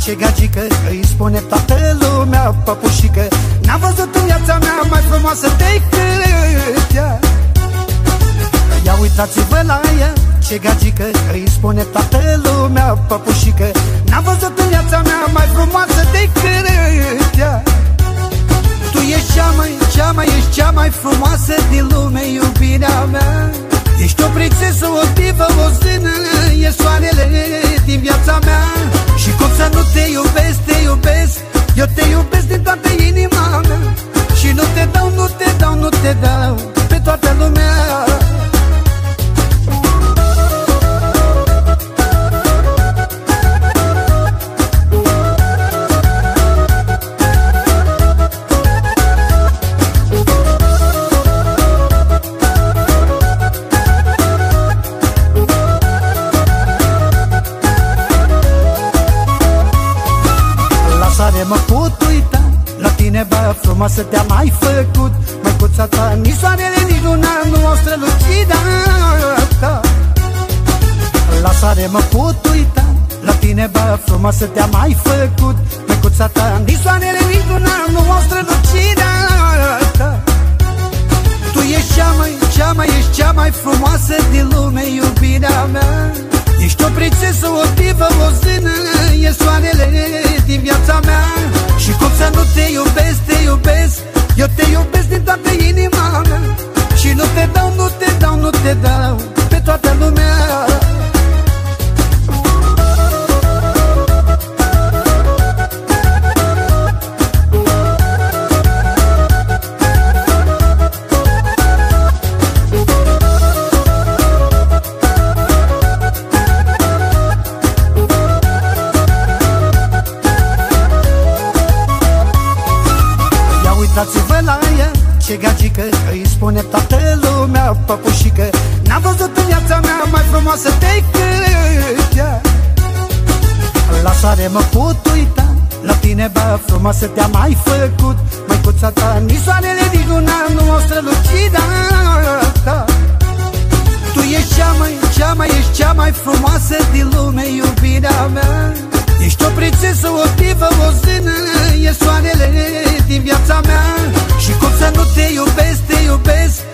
ce gagică, îi spune toată lumea păpușică. N-am văzut în viața mea mai frumoasă decât ea. Ia uitați-vă la ea, ce gagică, îi spune toată lumea păpușică. N-am văzut în viața mea mai frumoasă decât ea. Tu ești ești cea mai frumoasă din lume, iubirea mea. Ești o prințesă, o divă, o zână, e soarele din viața mea. Și cum să nu te iubesc, te iubesc, eu te iubesc din toată inima mea. Și nu te dau, nu te dau, nu te dau pe toată lumea. Mă pot uita la tine, bă, frumoasă te-a mai făcut. Măicuța ta, nici soarele, nici luna nu o strălucit ta. La soare mă pot uita la tine, bă, frumoasă te-a mai făcut. Măicuța ta, nici soarele, nici luna nu o strălucit ta. Tu ești ești cea mai frumoasă din lume, iubirea mea. Ești o prințesă, o divă, o zână, e soarele din viața mea. Și cum să nu te iubesc, te iubesc, eu te iubesc din toată inima mea. Și nu te dau, nu te dau, nu te dau pe toată lumea. Uitați-vă la ea, ce gagică, îi spune toată lumea păpușică. N-am văzut în viața mea mai frumoasă decât ea. La soare mă pot uita la tine, bă, frumoasă te-a mai făcut. Măicuța ta, nici soarele, nici luna nu o strălucit ta. Tu ești ești cea mai frumoasă din lume, iubirea mea. Ești o prințesă, o divă, o zână, e soarele din viața mea. Și cum să nu te iubesc, te iubesc,